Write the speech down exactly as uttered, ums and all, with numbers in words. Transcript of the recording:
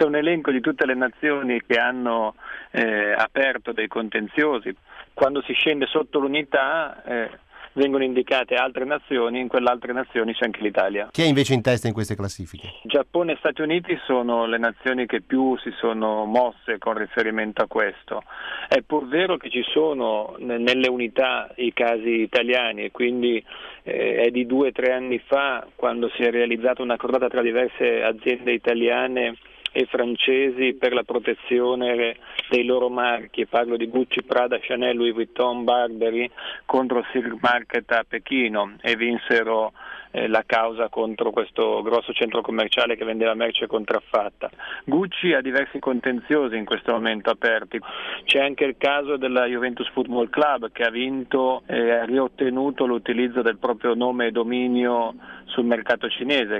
c'è un elenco di tutte le nazioni che hanno eh, aperto dei contenziosi. Quando si scende sotto l'unità eh, vengono indicate altre nazioni, in quelle altre nazioni c'è anche l'Italia. Chi è invece in testa in queste classifiche? Giappone e Stati Uniti sono le nazioni che più si sono mosse con riferimento a questo. È pur vero che ci sono nelle unità i casi italiani e quindi eh, è di due o tre anni fa, quando si è realizzata una cordata tra diverse aziende italiane e francesi per la protezione dei loro marchi, parlo di Gucci, Prada, Chanel, Louis Vuitton, Burberry, contro il Silk Market a Pechino, e vinsero eh, la causa contro questo grosso centro commerciale che vendeva merce contraffatta. Gucci ha diversi contenziosi in questo momento aperti. C'è anche il caso della Juventus Football Club, che ha vinto e ha riottenuto l'utilizzo del proprio nome e dominio sul mercato cinese.